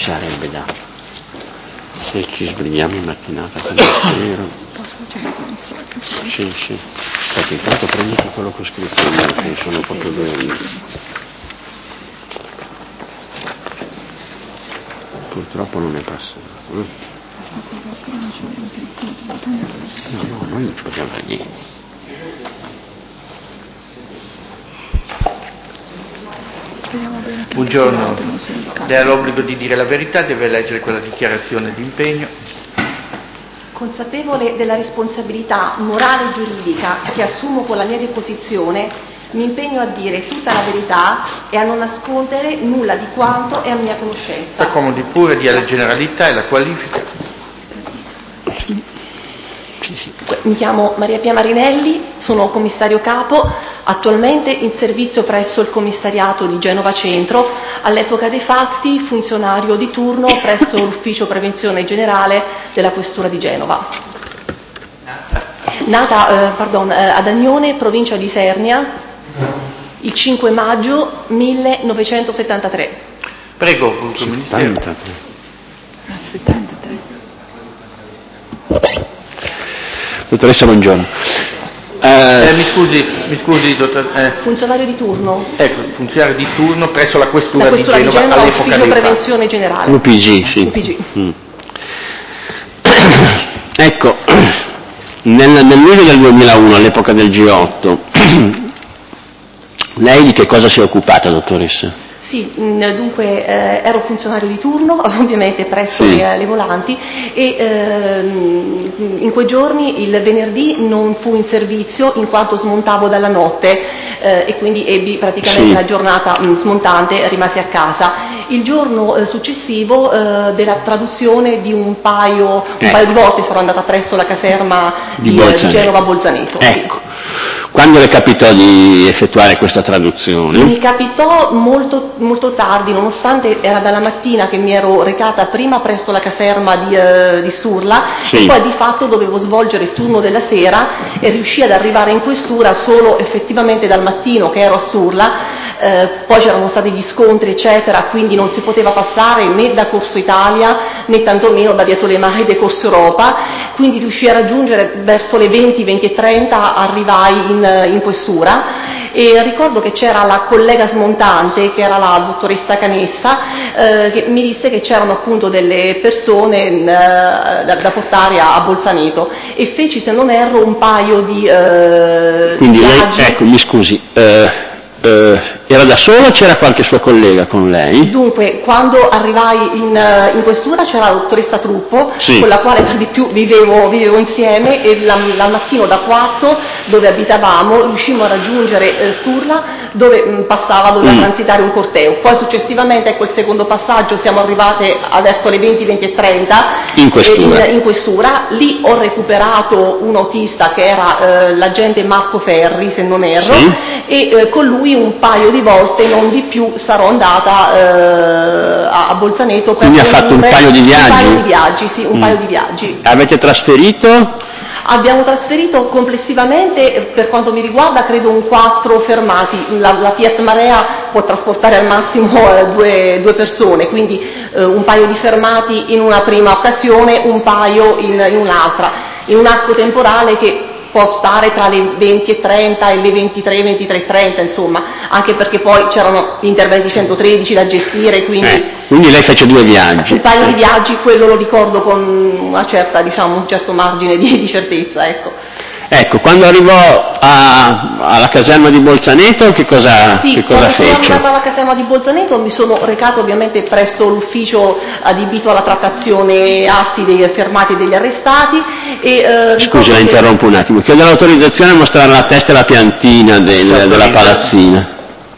sarebbe da, se ci svegliamo in mattinata con spero. Sì, sì, perché intanto prenditi quello che ho scritto io, che sono proprio 2 anni. Purtroppo non è passato. No, noi non ci possiamo fare niente. Buongiorno, lei ha l'obbligo di dire la verità, deve leggere quella dichiarazione di impegno. Consapevole della responsabilità morale e giuridica che assumo con la mia deposizione, mi impegno a dire tutta la verità e a non nascondere nulla di quanto è a mia conoscenza. Si accomodi pure, dia la generalità e la qualifica. Mi chiamo Maria Pia Marinelli, sono commissario capo, attualmente in servizio presso il commissariato di Genova Centro, all'epoca dei fatti funzionario di turno presso l'ufficio prevenzione generale della questura di Genova. Nata ad Agnone, provincia di Isernia, il 5 maggio 1973. Prego, Pubblico Ministero. 73. Dottoressa, buongiorno. Mi scusi, dottor. Funzionario di turno. Ecco, funzionario di turno presso la questura di Genova all'epoca ufficio dei prevenzione generale. UPG, sì. UPG. Ecco, nel luglio del 2001, all'epoca del G8, lei di che cosa si è occupata, dottoressa? Sì, dunque ero funzionario di turno, ovviamente presso le volanti, e in quei giorni il venerdì non fu in servizio in quanto smontavo dalla notte e quindi ebbi praticamente la giornata smontante, rimasi a casa. Il giorno successivo della traduzione di un paio di volte sarò andata presso la caserma di Genova Bolzaneto. Ecco. Sì. Quando le capitò di effettuare questa traduzione? Mi capitò molto tardi, nonostante era dalla mattina che mi ero recata prima presso la caserma di Sturla e poi di fatto dovevo svolgere il turno della sera e riuscii ad arrivare in questura solo effettivamente dal mattino che ero a Sturla. Poi c'erano stati gli scontri eccetera, quindi non si poteva passare né da Corso Italia né tantomeno da Via Tolemaide Corso Europa, quindi riuscii a raggiungere verso le 20-20:30, arrivai in questura e ricordo che c'era la collega smontante che era la dottoressa Canessa che mi disse che c'erano appunto delle persone da portare a Bolzaneto e feci, se non erro, un paio di quindi viaggi. lei, ecco, mi scusi, era da sola o c'era qualche sua collega con lei? Dunque, quando arrivai in questura c'era la dottoressa Truppo, con la quale per di più vivevo insieme e al mattino da Quarto, dove abitavamo, riuscimmo a raggiungere Sturla, dove doveva transitare un corteo. Poi successivamente, ecco il secondo passaggio, siamo arrivate verso le 20-20:30 in questura. Lì ho recuperato un autista che era l'agente Marco Ferri, se non erro, e con lui un paio di volte, non di più, sarò andata a Bolzaneto. Quindi ha fatto un paio di viaggi? Un paio di viaggi, sì, un paio di viaggi. Avete trasferito? Abbiamo trasferito complessivamente, per quanto mi riguarda, credo un 4 fermati. La Fiat Marea può trasportare al massimo due persone, quindi un paio di fermati in una prima occasione, un paio in un'altra, in un arco temporale che può stare tra le 20:30 e le 23:30, insomma, anche perché poi c'erano gli interventi 113 da gestire, quindi lei fece 2 viaggi. Un paio di viaggi, quello lo ricordo con una certa, un certo margine di certezza, ecco. Ecco, quando arrivò alla caserma di Bolzaneto, che cosa fece? Quando sono arrivata alla caserma di Bolzaneto mi sono recata ovviamente presso l'ufficio adibito alla trattazione atti dei fermati e degli arrestati. Scusi, la interrompo un attimo. Chiedo l'autorizzazione a mostrare la testa e la piantina della palazzina.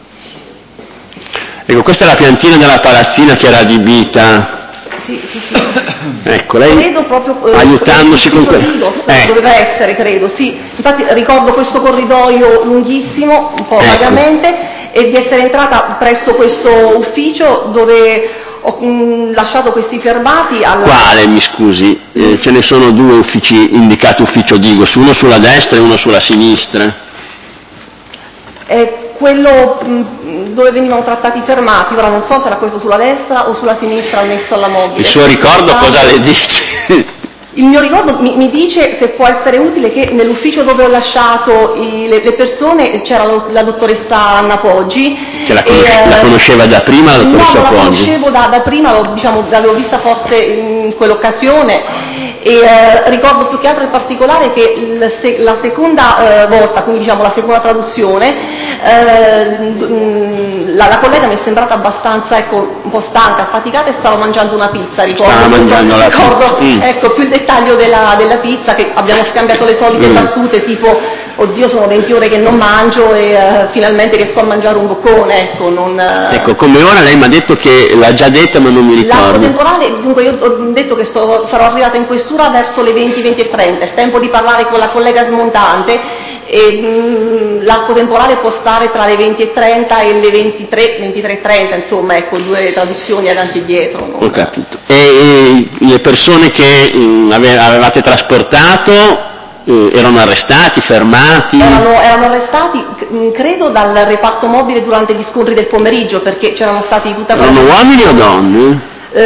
Ecco, questa è la piantina della palazzina che era adibita. Sì. Ecco, lei credo proprio aiutandosi con doveva essere, credo, sì. Infatti ricordo questo corridoio lunghissimo, un po' vagamente, e di essere entrata presso questo ufficio dove ho lasciato questi fermati Quale, mi scusi? Ce ne sono 2 uffici indicati ufficio Digos, uno sulla destra e uno sulla sinistra. quello dove venivano trattati i fermati, ora non so se era questo sulla destra o sulla sinistra annesso alla mobile. Il suo ricordo cosa le dice? Il mio ricordo mi dice, se può essere utile, che nell'ufficio dove ho lasciato le persone c'era la dottoressa Anna Poggi. Che la conosceva da prima la dottoressa Poggi? No, la conoscevo da prima, l'avevo vista forse in quell'occasione. E ricordo più che altro in particolare che la seconda volta, quindi diciamo la seconda traduzione, la collega mi è sembrata abbastanza, ecco, un po' stanca, affaticata, e stava mangiando una pizza, ricordo. Stava mangiando la pizza. Ecco, più il dettaglio della pizza, che abbiamo scambiato le solite battute tipo oddio sono 20 ore che non mangio e finalmente riesco a mangiare un boccone, ecco. Ecco, come ora lei mi ha detto che l'ha già detta ma non mi ricordo. L'arco temporale, dunque io ho detto che sarò arrivata in questura verso le 20:30, il tempo di parlare con la collega smontante, e l'arco temporale può stare tra le 20:30 e le 23:30, insomma, ecco, 2 traduzioni avanti e dietro. Ho capito. E le persone che avevate trasportato erano arrestati, fermati? Erano arrestati, credo, dal reparto mobile durante gli scontri del pomeriggio, perché c'erano stati tutta quella... Erano uomini o donne?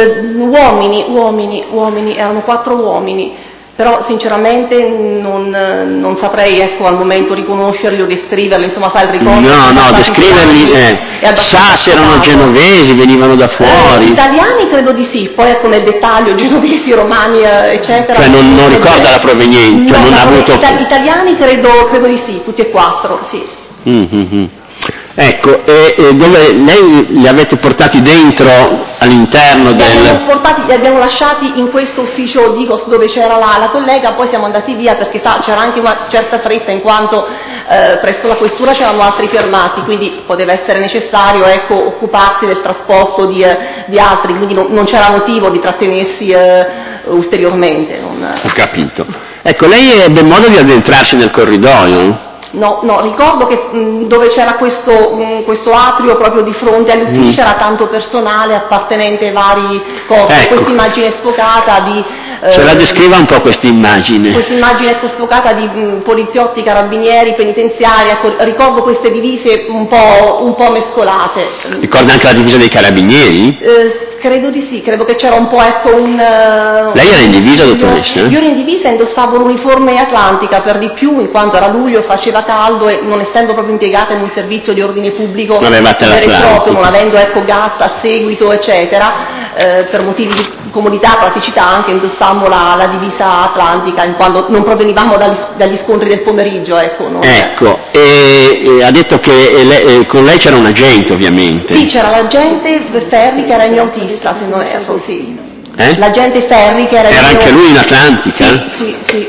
Uomini, erano 4 uomini, però sinceramente non saprei, ecco, al momento riconoscerli o descriverli, insomma, sai, il ricordo... No, descriverli, sa se erano genovesi, venivano da fuori? Italiani credo di sì, poi ecco nel dettaglio genovesi, romani, eccetera. Cioè non ricorda la provenienza, no, non ha avuto... Italiani credo di sì, tutti e 4, sì. Ecco, e dove lei li avete portati dentro, all'interno li abbiamo lasciati in questo ufficio Digos dove c'era la collega, poi siamo andati via perché c'era anche una certa fretta, in quanto presso la questura c'erano altri fermati, quindi poteva essere necessario, ecco, occuparsi del trasporto di altri, quindi non c'era motivo di trattenersi ulteriormente. Ho capito. Ecco, lei ebbe modo di addentrarsi nel corridoio? No, ricordo che dove c'era questo atrio proprio di fronte agli uffici c'era tanto personale appartenente ai vari corpi, ecco. Questa immagine sfocata di... Ce la descriva un po' questa immagine? Questa immagine, ecco, sfocata di poliziotti, carabinieri, penitenziari, ecco, ricordo queste divise un po' mescolate. Ricorda anche la divisa dei carabinieri? Credo di sì, credo che c'era un po', ecco, Lei era in divisa, dottoressa? Io ero in divisa e indossavo l'uniforme atlantica per di più, in quanto era luglio, faceva caldo e non essendo proprio impiegata in un servizio di ordine pubblico vero e proprio, non avendo, ecco, gas a seguito, eccetera, per motivi di comodità, praticità, anche indossammo la divisa atlantica, in quanto non provenivamo dagli scontri del pomeriggio, ecco. Ecco, e ha detto che con lei c'era un agente, ovviamente. Sì, c'era l'agente Ferri che era il mio autista, se non erro, sì. L'agente Ferri che era il mio... Era anche lui in Atlantica? Sì.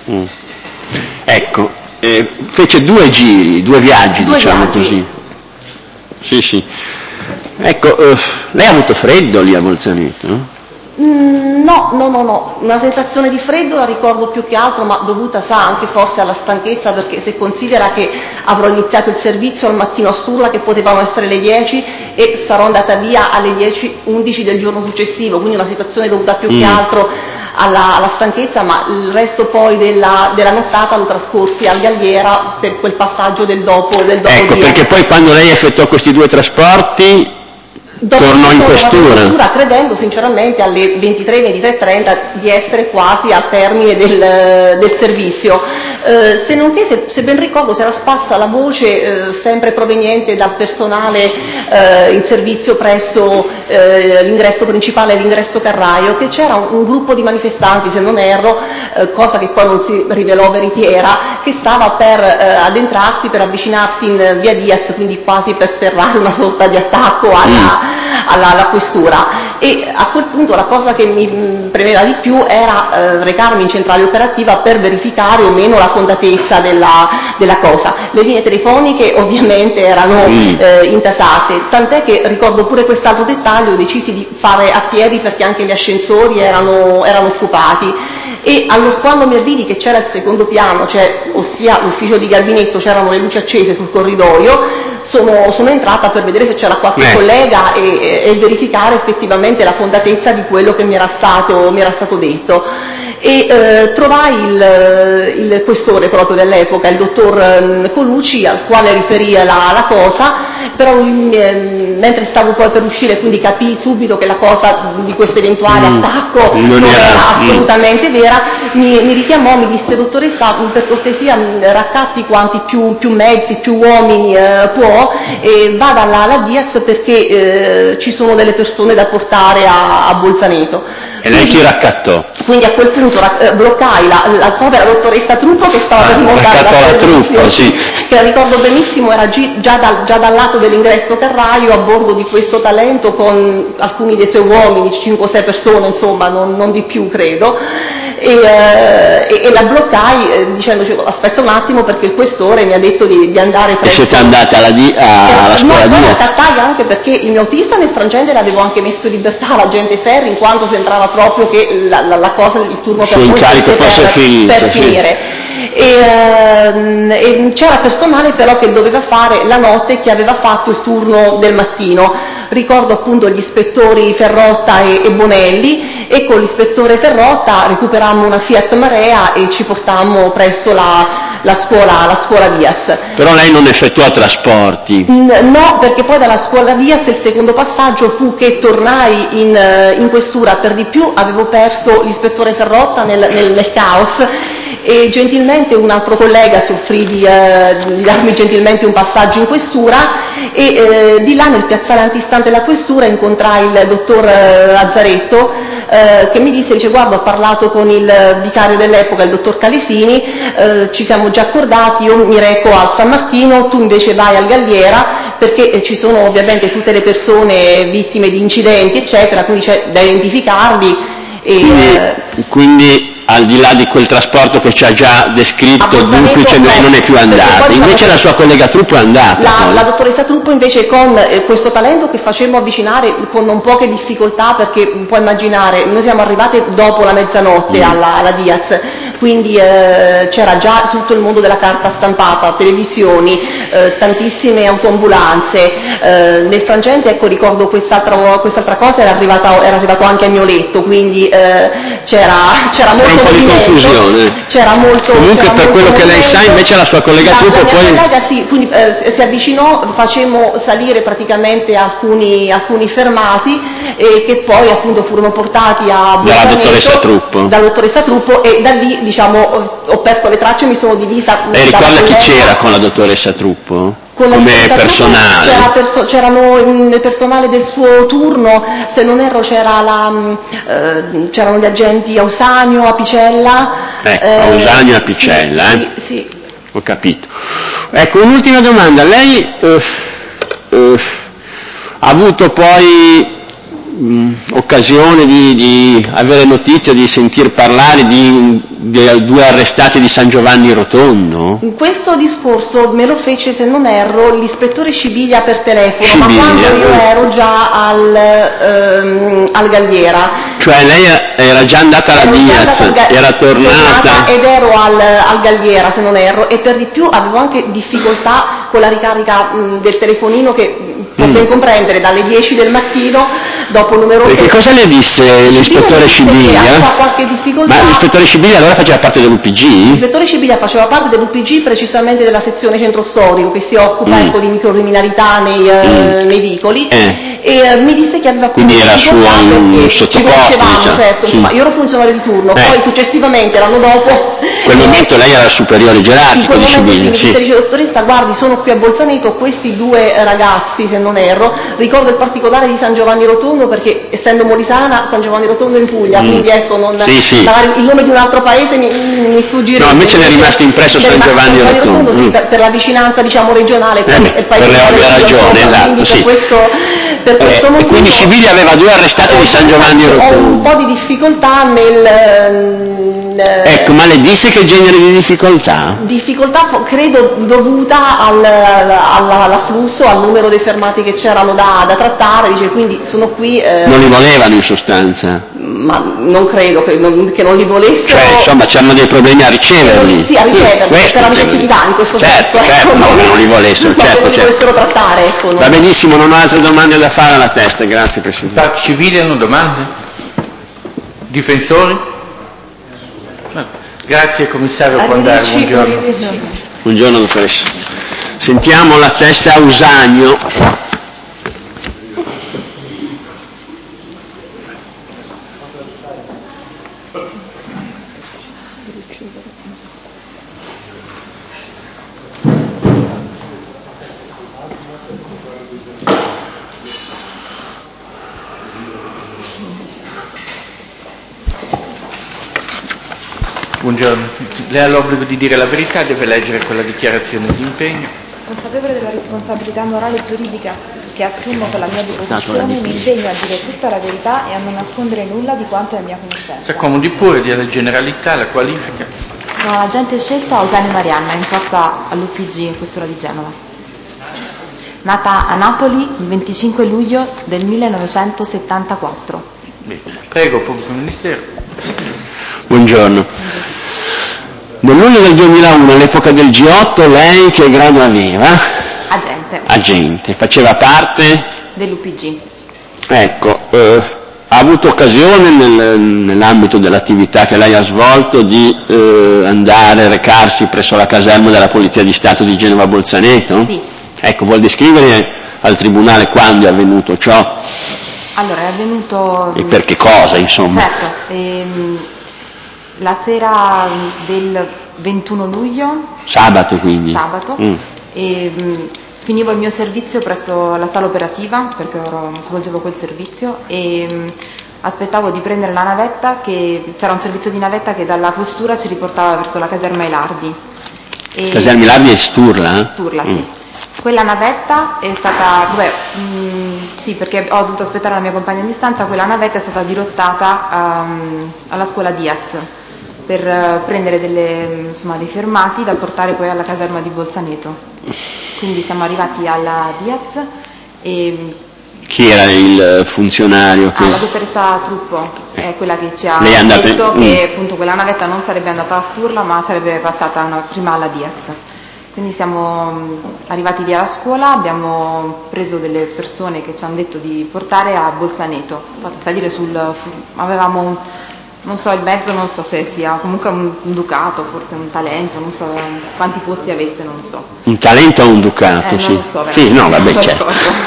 Ecco, fece 2 viaggi, diciamo così. Sì. Ecco, lei ha avuto freddo lì a Bolzaneto? No, una sensazione di freddo la ricordo più che altro, ma dovuta, anche forse alla stanchezza, perché se considera che avrò iniziato il servizio al mattino a Sturla, che potevano essere le 10, e sarò andata via alle 10:11 del giorno successivo, quindi una situazione dovuta più che altro alla stanchezza, ma il resto poi della nottata lo trascorsi a Galliera per quel passaggio del dopo Ecco, perché poi quando lei effettuò questi 2 trasporti tornò in questura, credendo sinceramente alle 23:30 di essere quasi al termine del servizio, se non che, se ben ricordo, si era sparsa la voce sempre proveniente dal personale in servizio presso l'ingresso principale e l'ingresso carraio, che c'era un gruppo di manifestanti, se non erro, cosa che poi non si rivelò veritiera, che stava per addentrarsi, per avvicinarsi in via Diaz, quindi quasi per sferrare una sorta di attacco alla questura. E a quel punto la cosa che mi premeva di più era recarmi in centrale operativa per verificare o meno la fondatezza della cosa. Le linee telefoniche ovviamente erano intasate, tant'è che ricordo pure quest'altro dettaglio, decisi di fare a piedi perché anche gli ascensori erano occupati. E quando mi avvidi che c'era il secondo piano, ossia l'ufficio di gabinetto, c'erano le luci accese sul corridoio, sono entrata per vedere se c'era qualche collega e verificare effettivamente la fondatezza di quello che mi era stato detto. E trovai il questore proprio dell'epoca, il dottor Colucci, al quale riferì la cosa, però mentre stavo poi per uscire, quindi capii subito che la cosa di questo eventuale attacco non era assolutamente vera, mi richiamò, mi disse: dottoressa, per cortesia raccatti quanti più mezzi, più uomini può, e vada alla Diaz perché ci sono delle persone da portare a Bolzaneto. E lei chi raccattò? Quindi a quel punto bloccai la povera dottoressa Truppo che stava per smontare la Truppo, sì. Che ricordo benissimo era già dal lato dell'ingresso carraio a bordo di questo Talento con alcuni dei suoi uomini, 5-6 persone, insomma, non di più credo, e la bloccai dicendoci: aspetta un attimo, perché il questore mi ha detto di andare presso. E siete andate alla scuola Diaz? No, accattai anche perché il mio autista nel frangente l'avevo anche messo in libertà l'agente Ferri, in quanto sembrava proprio che la cosa, il turno per incarico fosse finito, per finire. E c'era personale però che doveva fare la notte, che aveva fatto il turno del mattino. Ricordo appunto gli ispettori Ferrotta e Bonelli, e con l'ispettore Ferrotta recuperammo una Fiat Marea e ci portammo presso la scuola Diaz. Però lei non effettuò trasporti? No, perché poi dalla scuola Diaz il secondo passaggio fu che tornai in questura, per di più avevo perso l'ispettore Ferrotta nel caos, e gentilmente un altro collega soffrì di darmi gentilmente un passaggio in questura, e di là nel piazzale antistante la questura incontrai il dottor Azzaretto, che mi dice: guarda, ho parlato con il vicario dell'epoca, il dottor Calesini, ci siamo già accordati, io mi reco al San Martino, tu invece vai al Galliera, perché ci sono ovviamente tutte le persone vittime di incidenti eccetera, quindi c'è da identificarli. Quindi al di là di quel trasporto che ci ha già descritto duplice, lei non è più andata, invece la sua collega Truppo è andata. La dottoressa Truppo invece, con questo Talento che facemmo avvicinare con non poche difficoltà, perché puoi immaginare, noi siamo arrivate dopo la mezzanotte alla Diaz, quindi c'era già tutto il mondo della carta stampata, televisioni, tantissime autoambulanze, nel frangente, ecco, ricordo quest'altra cosa, era arrivato anche al mio letto, quindi c'era molto un po' di confusione. Comunque per quello che lei sa, invece la sua collega Truppo poi... La mia collega sì, quindi si avvicinò, facemmo salire praticamente alcuni fermati, e che poi appunto furono portati a dalla dottoressa Truppo, e da lì, diciamo, ho perso le tracce e mi sono divisa. E ricorda chi c'era con la dottoressa Truppo? Come personale? C'erano nel personale del suo turno, se non erro c'erano gli agenti Ausanio, Apicella. Ausanio e Apicella, sì. Ho capito. Ecco, un'ultima domanda. Lei ha avuto poi occasione di avere notizia, di sentir parlare di 2 arrestati di San Giovanni Rotondo? Questo discorso me lo fece, se non erro, l'ispettore Scibiglia per telefono, ma quando io ero già al Galliera. Cioè lei era già andata alla Diaz, era tornata ed ero al Galliera, se non erro, e per di più avevo anche difficoltà con la ricarica del telefonino, che può ben comprendere, dalle 10 del mattino, dopo numerose... Che cosa le disse l'ispettore Scibiglia? Aveva qualche difficoltà. Ma l'ispettore Scibiglia allora faceva parte dell'UPG? L'ispettore Scibiglia faceva parte dell'UPG, precisamente della sezione centro storico, che si occupa di microcriminalità nei vicoli, e mi disse che aveva quindi era suo sottoposto, diciamo. Certo, insomma, io ero funzionario di turno, poi successivamente, l'anno dopo... In quel momento lei era il superiore gerarchico di Scibiglia. Mi dice: dottoressa, guardi, sono qui a Bolzaneto, questi 2 ragazzi, se non erro, ricordo il particolare di San Giovanni Rotondo, perché essendo molisana, San Giovanni Rotondo in Puglia, quindi ecco, magari il nome di un altro paese mi sfuggirebbe. No, invece le è rimasto impresso San Giovanni Rotondo. Sì, per la vicinanza, diciamo, regionale, per le ovvie ragioni, esatto, sì. Per questo motivo, e quindi Scibiglia aveva 2 arrestati di San Giovanni Rotondo. Ho un po' di difficoltà Ecco, ma le disse che genere di difficoltà? Difficoltà credo dovuta all'afflusso, al numero dei fermati che c'erano da trattare, dice, quindi sono qui. Non li volevano in sostanza? Ma non credo che non li volessero. Cioè, insomma, c'erano dei problemi a riceverli. Sì, a riceverli, per la ricettività in questo senso. Certo, no, che non li volessero, certo. Non li volessero trattare, ecco. Va benissimo, non ho altre domande da fare alla testa, grazie Presidente. Stati civili hanno domande? Difensori? No. Grazie commissario, può andare, buongiorno. Buongiorno dottoressa. Sentiamo la testa Usanio. Buongiorno, lei ha l'obbligo di dire la verità, deve leggere quella dichiarazione di impegno. Consapevole della responsabilità morale e giuridica che assumo con la mia deposizione, mi impegno a dire tutta la verità e a non nascondere nulla di quanto è a mia conoscenza. Si accomodi pure, dia la generalità, la qualifica. Sono l'agente scelta Usanio Marianna, in forza all'UPG in questura di Genova. Nata a Napoli il 25 luglio del 1974. Bene. Prego, pubblico ministero. Buongiorno. Nel luglio del 2001, all'epoca del G8, lei che grado aveva? Agente. Faceva parte? Dell'UPG. Ecco, ha avuto occasione nell'ambito dell'attività che lei ha svolto di recarsi presso la caserma della Polizia di Stato di Genova Bolzaneto? Sì. Ecco, vuol descrivere al Tribunale quando è avvenuto ciò? Allora, è avvenuto... E per che cosa, insomma? Certo, la sera del 21 luglio. Sabato, quindi? Sabato. Finivo il mio servizio presso la sala operativa, perché svolgevo quel servizio, e aspettavo di prendere la navetta, c'era un servizio di navetta che dalla questura ci riportava verso la caserma Ilardi. Caserma Ilardi è Sturla? Sturla, sì. Quella navetta è stata, sì, perché ho dovuto aspettare la mia compagna di stanza, quella navetta è stata dirottata alla scuola Diaz per prendere dei fermati da portare poi alla caserma di Bolzaneto. Quindi siamo arrivati alla Diaz e... Chi era il funzionario? La dottoressa Truppo è quella che ci ha detto che appunto quella navetta non sarebbe andata a Sturla ma sarebbe passata prima alla Diaz. Quindi siamo arrivati lì alla scuola, abbiamo preso delle persone che ci hanno detto di portare a Bolzaneto, fate salire avevamo non so il mezzo, non so se sia comunque un Ducato, forse un Talento, non so quanti posti aveste, non so. Un Talento o un Ducato? Sì. Non lo so, sì, no, vabbè, certo.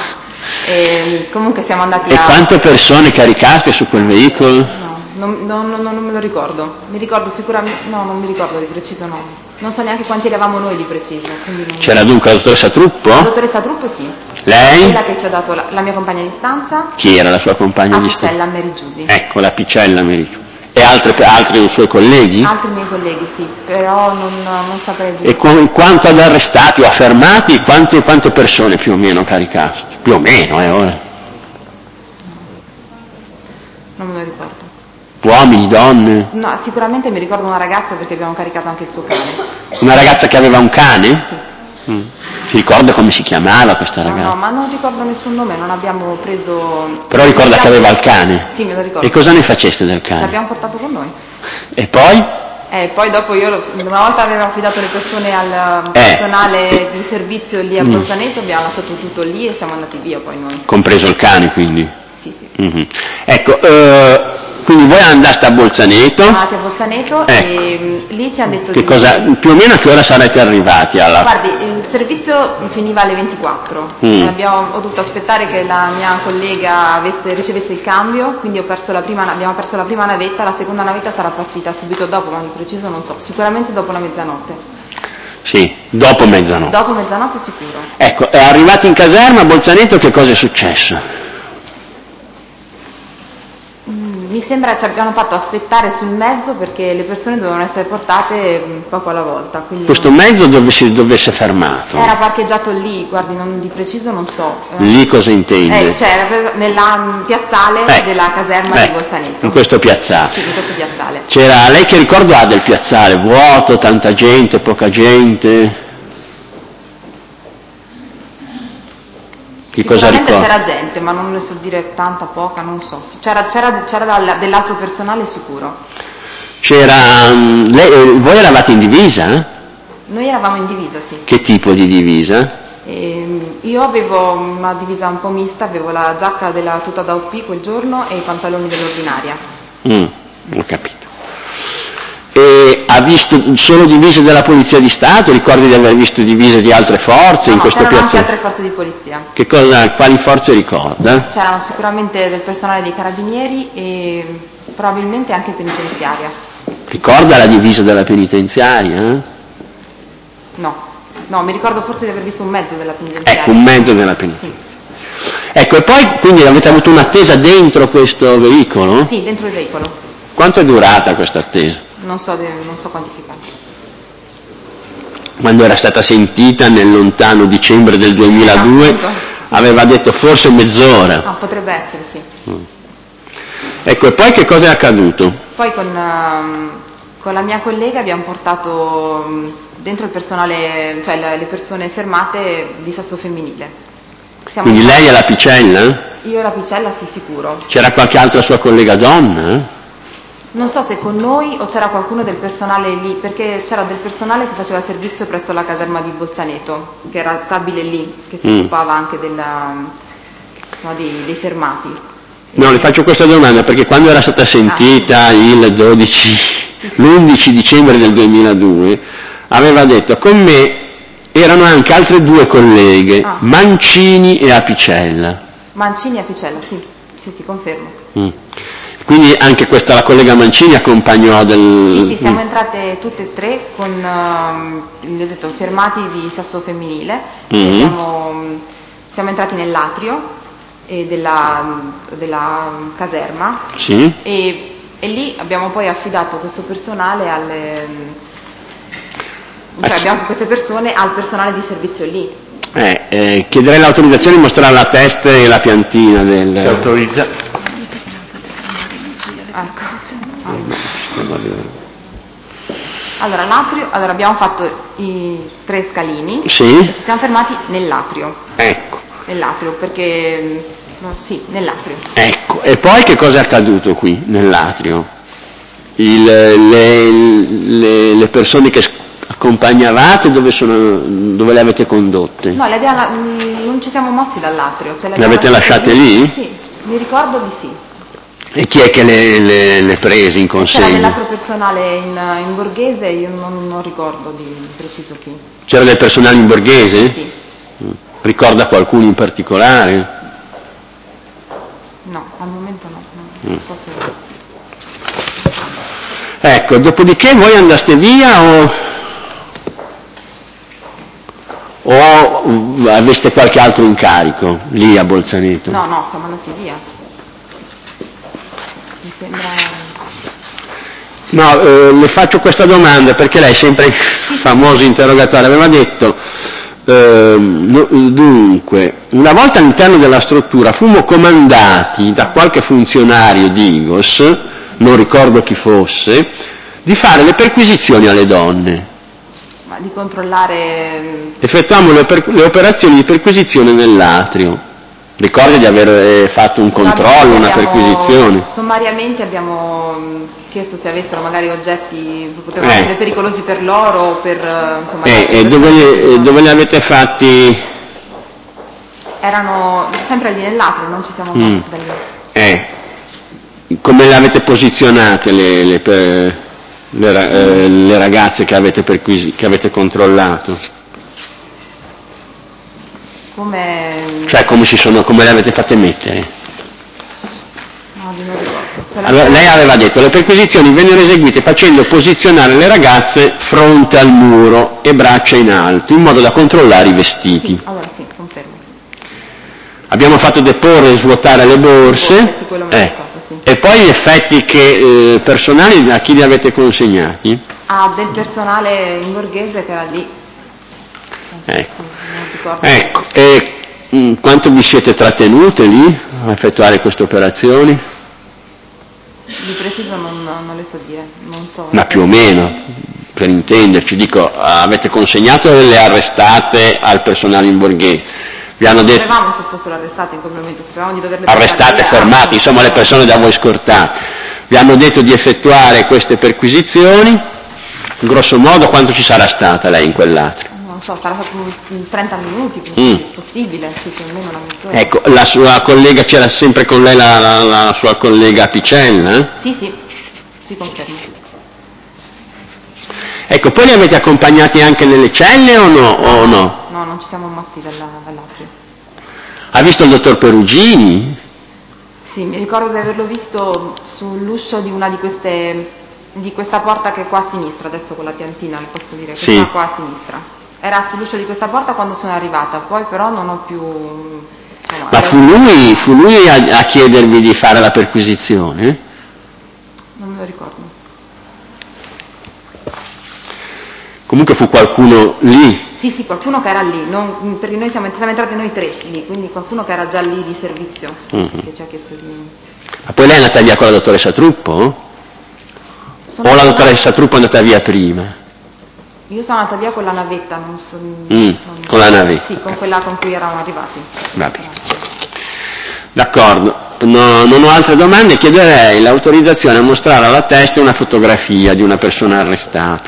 E comunque siamo andati E quante persone caricaste su quel veicolo? No, non me lo ricordo. Mi ricordo sicuramente, no, non mi ricordo di preciso, no. Non so neanche quanti eravamo noi di preciso. C'era dunque la dottoressa Truppo? La dottoressa Truppo, sì. Lei? Quella che ci ha dato la mia compagna di stanza. Chi era la sua compagna di stanza? Picella Merigiusi. Ecco, la Picella Merigiusi. E altri suoi colleghi? Altri miei colleghi, sì, però non saprei dire. E quanto ad arrestati o affermati, quante persone più o meno caricaste? Più o meno, ora? Non me lo ricordo. Uomini, donne? No, sicuramente mi ricordo una ragazza perché abbiamo caricato anche il suo cane. Una ragazza che aveva un cane? Sì. Si ricorda come si chiamava questa ragazza? No, ma non ricordo nessun nome, non abbiamo preso... Però ricorda che aveva il cane? Sì, me lo ricordo. E cosa ne faceste del cane? L'abbiamo portato con noi. E poi? Poi dopo una volta avevamo affidato le persone al personale di servizio lì a Bolzaneto, abbiamo lasciato tutto lì e siamo andati via poi noi. Compreso il cane, quindi? Sì. Mm-hmm. Ecco, quindi voi andaste a Bolzaneto? Andate a Bolzaneto e lì ci hanno detto più o meno a che ora sarete arrivati? Guardi, il servizio finiva alle 24. Ho dovuto aspettare che la mia collega ricevesse il cambio, quindi abbiamo perso la prima navetta, la seconda navetta sarà partita subito dopo, ma di preciso non so, sicuramente dopo la mezzanotte. Sì, dopo mezzanotte. Dopo mezzanotte sicuro. Ecco, arrivati in caserma a Bolzaneto che cosa è successo? Mi sembra ci abbiano fatto aspettare sul mezzo perché le persone dovevano essere portate poco alla volta. Questo mezzo dove si è fermato? Era parcheggiato lì, guardi, di preciso non so. Lì cosa intende? C'era nella piazzale della caserma di Bolzaneto. In questo piazzale? Sì, in questo piazzale. C'era, lei che ricordo ha del piazzale? Vuoto, tanta gente, poca gente? Sicuramente c'era gente, ma non ne so dire tanta, poca, non so. C'era dell'altro personale sicuro. Voi eravate in divisa? Noi eravamo in divisa, sì. Che tipo di divisa? Io avevo una divisa un po' mista, avevo la giacca della tuta da OP quel giorno e i pantaloni dell'ordinaria. Ho capito. E ha visto solo divise della Polizia di Stato? Ricordi di aver visto divise di altre forze in questo piazzale? C'erano anche altre forze di polizia. Quali forze ricorda? C'erano sicuramente del personale dei carabinieri e probabilmente anche penitenziaria. Ricorda la divisa della penitenziaria? No, mi ricordo forse di aver visto un mezzo della penitenziaria. Ecco, un mezzo della penitenziaria. Sì. Ecco, e poi quindi avete avuto un'attesa dentro questo veicolo? Sì, dentro il veicolo. Quanto è durata questa attesa? Non so quantificare. Quando era stata sentita nel lontano dicembre del 2002 aveva detto forse mezz'ora. Potrebbe essere, sì. Ecco, e poi che cosa è accaduto? Poi con la mia collega abbiamo portato dentro il personale, cioè le persone fermate di sesso femminile. Quindi lei è la Picella? Io la Picella, sì, sicuro. C'era qualche altra sua collega donna? Non so se con noi o c'era qualcuno del personale lì, perché c'era del personale che faceva servizio presso la caserma di Bolzaneto, che era stabile lì, che si occupava anche dei fermati. No, le faccio questa domanda perché quando era stata sentita l'11 dicembre del 2002 aveva detto con me erano anche altre due colleghe, Mancini e Apicella. Mancini e Apicella, sì, confermo. Quindi anche questa, la collega Mancini accompagnò Sì, siamo entrate tutte e tre con, le ho detto, fermati di sesso femminile, siamo entrati nell'atrio della caserma e lì abbiamo poi affidato questo personale abbiamo queste persone al personale di servizio lì. Chiederei l'autorizzazione di mostrare la testa e la piantina del... Si autorizza. Allora, l'atrio, abbiamo fatto i 3 scalini e ci siamo fermati nell'atrio. Ecco. Nell'atrio, perché nell'atrio. Ecco, e poi che cosa è accaduto qui nell'atrio? Le persone che accompagnavate dove le avete condotte? No, non ci siamo mossi dall'atrio. Le avete lasciate lì? Sì, mi ricordo di sì. E chi è che le prese in consegna? C'era dell'altro personale in borghese, io non ricordo di preciso chi. C'era del personale in borghese? Sì. Ricorda qualcuno in particolare? No, al momento no. Non so se... Ecco, dopodiché voi andaste via o aveste qualche altro incarico lì a Bolzaneto? No, siamo andati via. Mi sembra... No, le faccio questa domanda perché lei, sempre famoso interrogatorio, aveva detto dunque, una volta all'interno della struttura fummo comandati da qualche funzionario di Igos, non ricordo chi fosse, di fare le perquisizioni alle donne. Ma di controllare... Effettuammo le operazioni di perquisizione nell'atrio. Ricordi di aver fatto un controllo, una perquisizione? Sommariamente abbiamo chiesto se avessero magari oggetti che potevano essere pericolosi per loro o per insomma... E dove li avete fatti? Erano sempre lì nell'atrio, non ci siamo mossi da lì. Come le avete posizionate le ragazze che avete controllato? Cioè come le avete fatte mettere? No, non ricordo. Allora, lei aveva detto le perquisizioni vennero eseguite facendo posizionare le ragazze fronte al muro e braccia in alto in modo da controllare i vestiti. Allora confermo. Abbiamo fatto deporre e svuotare le borse. Sì, quello me lo ricordo, sì. E poi gli effetti personali a chi li avete consegnati? Del personale in borghese che era lì. Ecco, e quanto vi siete trattenute lì a effettuare queste operazioni? Di preciso non le so dire, non so. Ma più o meno, per intenderci, dico, avete consegnato le arrestate al personale in borghese? Vi hanno detto... Sapevamo se fossero arrestate in quel momento, sapevamo di doverle arrestate, fermate, insomma le persone da voi scortate. Vi hanno detto di effettuare queste perquisizioni, grosso modo quanto ci sarà stata lei in quell'atrio? Non so, sarà stato 30 minuti, possibile, sì, più o meno una mezz'ora. Ecco, la sua collega, c'era sempre con lei la sua collega Picella? Sì, confermo. Ecco, poi li avete accompagnati anche nelle celle o no? No, non ci siamo mossi dall'atrio. Ha visto il dottor Perugini? Sì, mi ricordo di averlo visto sull'uscio di una di questa porta che è qua a sinistra, adesso con la piantina, le posso dire, che sta qua a sinistra. Era sull'uscio di questa porta quando sono arrivata, poi però non ho più... Ma fu lui a chiedervi di fare la perquisizione? Non me lo ricordo. Comunque fu qualcuno lì? Sì, qualcuno che era lì, perché noi siamo entrati noi 3 lì, quindi qualcuno che era già lì di servizio, che ci ha chiesto di... Ma poi lei è andata via con la dottoressa Truppo? O la dottoressa Truppo è andata via prima? Io sono andata via con la navetta, con la navetta? Sì, con quella con cui eravamo arrivati. Va bene. D'accordo, non ho altre domande, chiederei l'autorizzazione a mostrare alla testa una fotografia di una persona arrestata.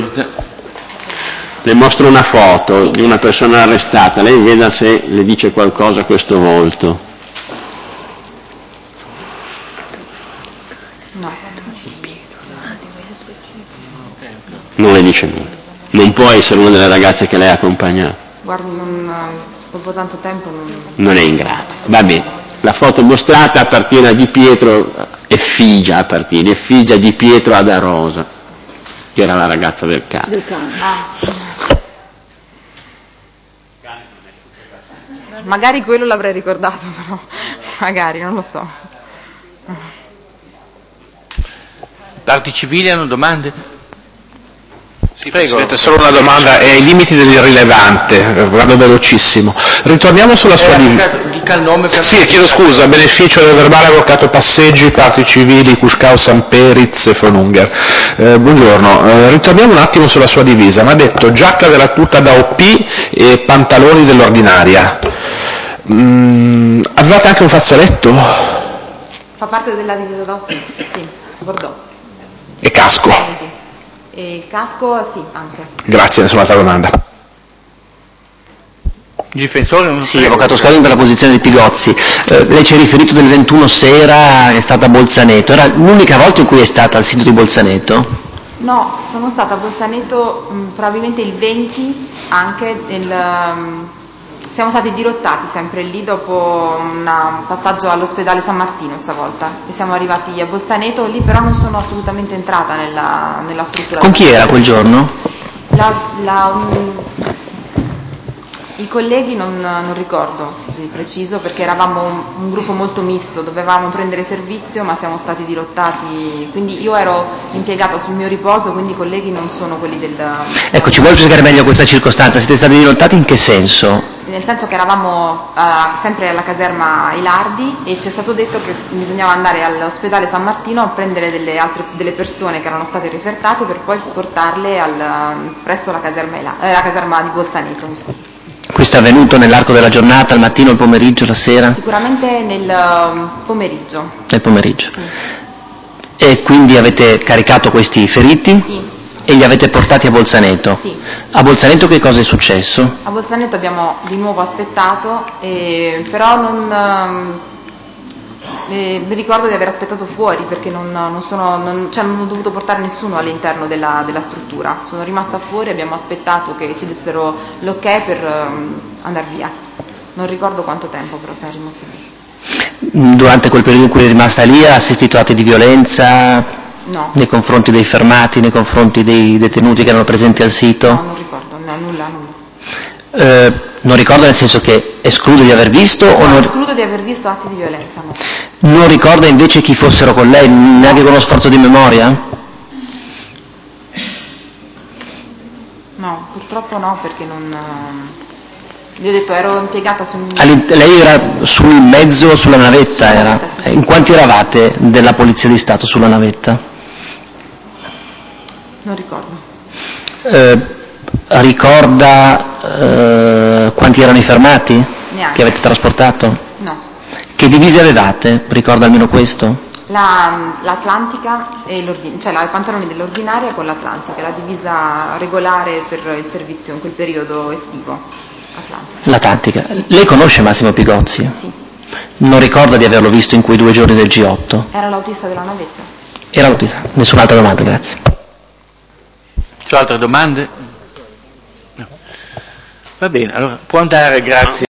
Le mostro una foto di una persona arrestata, lei veda se le dice qualcosa questo volto. No. Non le dice nulla. Non può essere una delle ragazze che lei ha accompagnato. Guardi, dopo tanto tempo non è in grado. Va bene. La foto mostrata appartiene a Di Pietro, Effigia Di Pietro Ada Rosa, che era la ragazza del cane. Magari quello l'avrei ricordato, però magari, non lo so. Parti civili hanno domande? Sì, Presidente, solo una domanda, è ai limiti dell'irrilevante, vado velocissimo. Ritorniamo sulla sua dica il nome per... Sì, chiedo scusa, a beneficio del verbale avvocato Passeggi, parti civili, Cuscau, Samperitz e Fonunger. Buongiorno, ritorniamo un attimo sulla sua divisa, mi ha detto giacca della tuta da OP e pantaloni dell'ordinaria. Avevate anche un fazzoletto? Fa parte della divisa da OP, sì, Bordeaux. E casco? E il casco sì, anche. Grazie, nessuna altra domanda. Il difensore? Sì, avvocato Scalini per la posizione di Pigozzi. Lei ci ha riferito del 21 sera, è stata a Bolzaneto. Era l'unica volta in cui è stata al sito di Bolzaneto? No, sono stata a Bolzaneto probabilmente il 20 anche siamo stati dirottati sempre lì dopo un passaggio all'ospedale San Martino stavolta e siamo arrivati a Bolzaneto, lì però non sono assolutamente entrata nella struttura. Con chi era quel giorno? I colleghi non ricordo di preciso perché eravamo un gruppo molto misto, dovevamo prendere servizio ma siamo stati dirottati, quindi io ero impiegata sul mio riposo, quindi i colleghi non sono quelli del... Ecco, ci vuole spiegare meglio questa circostanza, siete stati dirottati in che senso? Nel senso che eravamo sempre alla caserma Ilardi e ci è stato detto che bisognava andare all'ospedale San Martino a prendere delle persone che erano state refertate per poi portarle presso la caserma di Bolzaneto. Questo è avvenuto nell'arco della giornata, al mattino, al pomeriggio, la sera? Sicuramente nel pomeriggio. Nel pomeriggio. Sì. E quindi avete caricato questi feriti? Sì. E li avete portati a Bolzaneto? Sì. A Bolzaneto che cosa è successo? A Bolzaneto abbiamo di nuovo aspettato, però mi ricordo di aver aspettato fuori perché non ho dovuto portare nessuno all'interno della struttura. Sono rimasta fuori, abbiamo aspettato che ci dessero l'ok per andare via. Non ricordo quanto tempo, però siamo rimasti lì. Durante quel periodo in cui è rimasta lì ha assistito a atti di violenza? No. Nei confronti dei fermati, nei confronti dei detenuti che erano presenti al sito? No, non ricordo, no, nulla. Non ricordo nel senso che esclude di aver visto o non... Escludo di aver visto atti di violenza, no. Non ricorda invece chi fossero con lei, neanche con uno sforzo di memoria? No, purtroppo no, perché non... Vi ho detto, ero impiegata su... Lei era sul mezzo, sulla navetta? Era. Sì. In quanti eravate della Polizia di Stato sulla navetta? Non ricordo. Ricorda quanti erano i fermati? Neanche. Che avete trasportato? No. Che divise avevate? Ricorda almeno questo? L'Atlantica e cioè i pantaloni dell'ordinaria con l'Atlantica, la divisa regolare per il servizio in quel periodo estivo. L'Atlantica. Sì. Lei conosce Massimo Pigozzi? Sì. Non ricorda di averlo visto in quei 2 giorni del G8? Era l'autista della navetta. Era l'autista. Nessun'altra domanda, grazie. C'ho altre domande? No. Va bene, allora può andare, grazie.